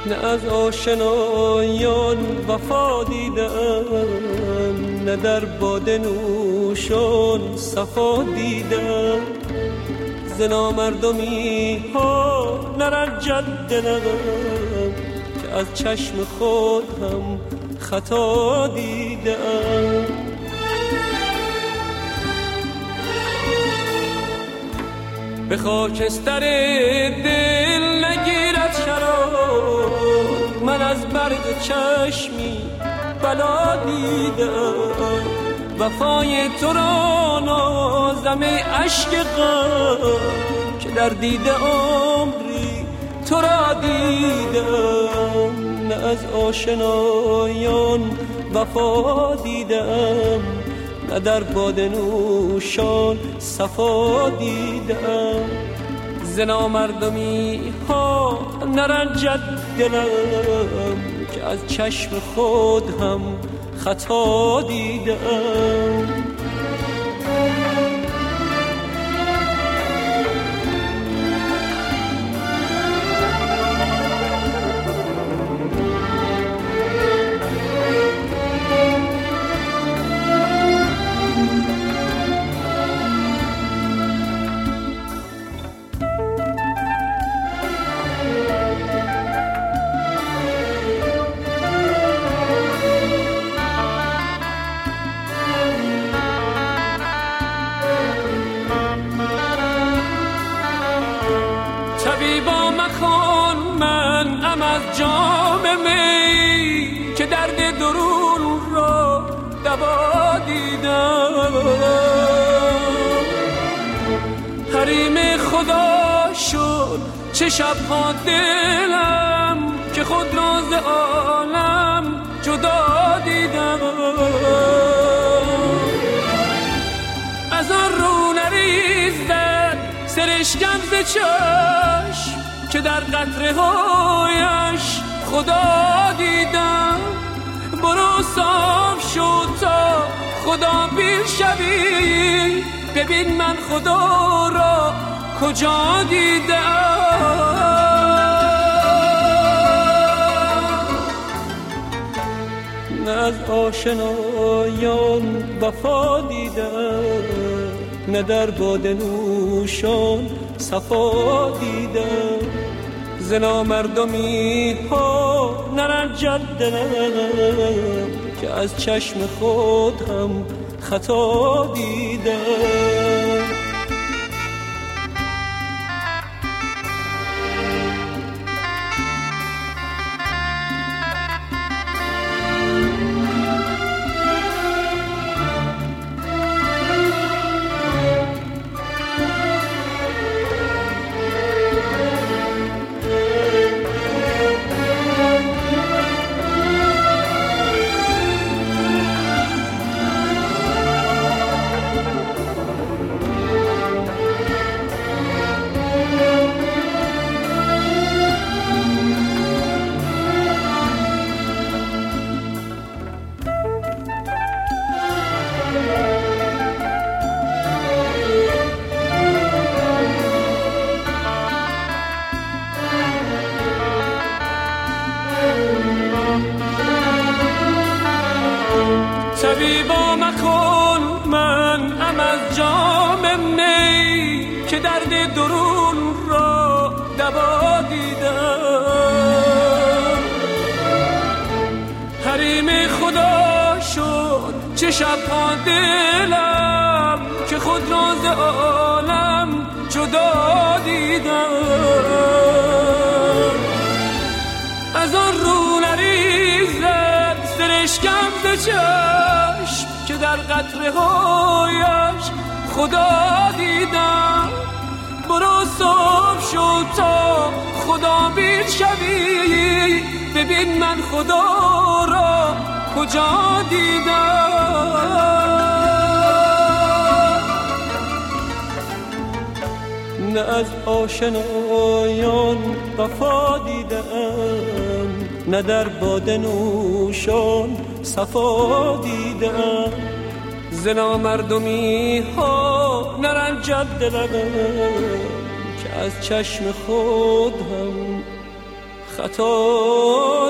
نه از آشنایان وفا دیدم، نه در باده نوشان صفا دیدم. ز نامردمی ها نرنجد دلم که از چشم خود هم خطا دیدم. به خاکستر دل نگیرد شراب، من از برد چشمی بلا دیدم. وفای تو را نازم ای عشق غم که در دیده عمری تو را دیدم. نه از آشنایان وفا دیدم، نه در باده نوشان صفا دیدم. ز نامردمی ها نرنجد دلم که از چشم خود هم خطا دیدم. طبیبا مکن منعم از جام می که درد درون را دوا دیدم. حریم خدا شد چه شبها دلم که خود را ز عالم جدا دیدم. از آن رو نریزد سرشکم ز چشم که در قطره هایش خدا دیدم. برو صاف شد تا خدا بیر شوی، ببین من خدا را کجا دیدم. نه از آشنایان وفا دیدم، نه در باده نوشان صفا دیدم. ز نامردمی ها نرنجد دلم که از چشم خود هم خطا دیدم. طبیبا مکن منعم از جام می که درد درون را دوا دیدم. حریم خدا شد چه شبها دلم که خود را ز عالم جدا دیدم. از آن رو نریزد سرشکم ز چشم که در قطره هایش خدا دیدم. برو صاف شد تا خدا بیر شوی، ببین من خدا را کجا دیدم. نه از آشنایان وفا دیدم، نه در باده نوشان صفا دیدم. ز نامردمی ها نرنجد دلم که از چشم خود هم خطا